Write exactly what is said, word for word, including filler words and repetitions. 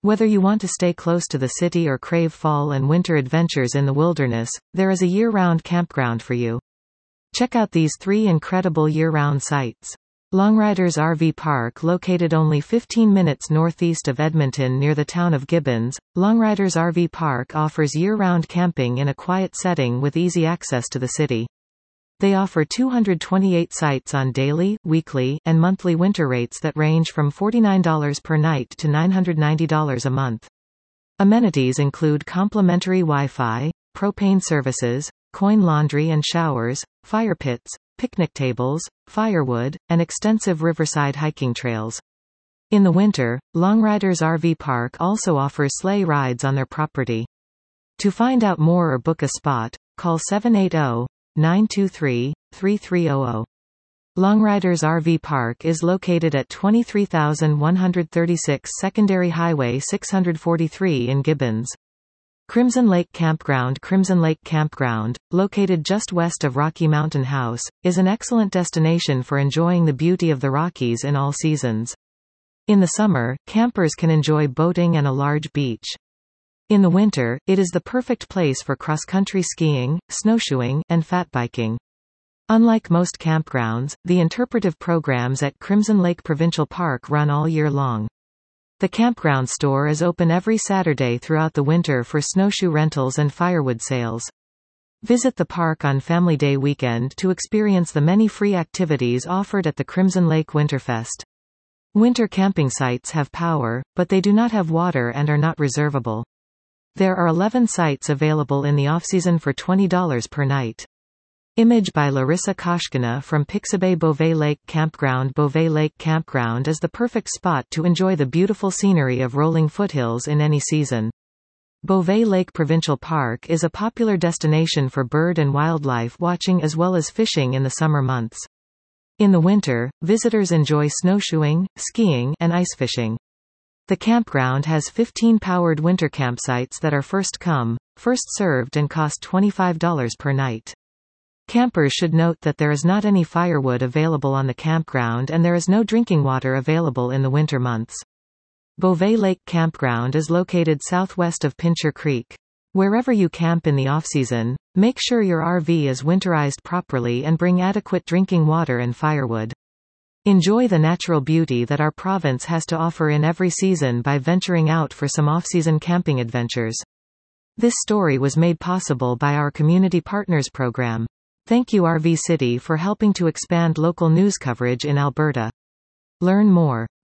Whether you want to stay close to the city or crave fall and winter adventures in the wilderness, there is a year-round campground for you. Check out these three incredible year-round sites. Longriders R V Park, located only fifteen minutes northeast of Edmonton near the town of Gibbons, Longriders R V Park offers year-round camping in a quiet setting with easy access to the city. They offer two hundred twenty-eight sites on daily, weekly, and monthly winter rates that range from forty-nine dollars per night to nine hundred ninety dollars a month. Amenities include complimentary Wi-Fi, propane services, coin laundry and showers, fire pits, picnic tables, firewood, and extensive riverside hiking trails. In the winter, Longriders R V Park also offers sleigh rides on their property. To find out more or book a spot, call seven eight zero, nine two three, three three zero zero. Longriders R V Park is located at twenty-three thousand one hundred thirty-six Secondary Highway six forty-three in Gibbons. Crimson Lake Campground Crimson Lake Campground, located just west of Rocky Mountain House, is an excellent destination for enjoying the beauty of the Rockies in all seasons. In the summer, campers can enjoy boating and a large beach. In the winter, it is the perfect place for cross-country skiing, snowshoeing, and fat biking. Unlike most campgrounds, the interpretive programs at Crimson Lake Provincial Park run all year long. The campground store is open every Saturday throughout the winter for snowshoe rentals and firewood sales. Visit the park on Family Day weekend to experience the many free activities offered at the Crimson Lake Winterfest. Winter camping sites have power, but they do not have water and are not reservable. There are eleven sites available in the off-season for twenty dollars per night. Image by Larissa Koshkina from Pixabay Beauvais Lake Campground. Beauvais Lake Campground is the perfect spot to enjoy the beautiful scenery of rolling foothills in any season. Beauvais Lake Provincial Park is a popular destination for bird and wildlife watching as well as fishing in the summer months. In the winter, visitors enjoy snowshoeing, skiing, and ice fishing. The campground has fifteen powered winter campsites that are first come, first served and cost twenty-five dollars per night. Campers should note that there is not any firewood available on the campground and there is no drinking water available in the winter months. Beauvais Lake Campground is located southwest of Pincher Creek. Wherever you camp in the off-season, make sure your R V is winterized properly and bring adequate drinking water and firewood. Enjoy the natural beauty that our province has to offer in every season by venturing out for some off-season camping adventures. This story was made possible by our Community Partners program. Thank you R V City for helping to expand local news coverage in Alberta. Learn more.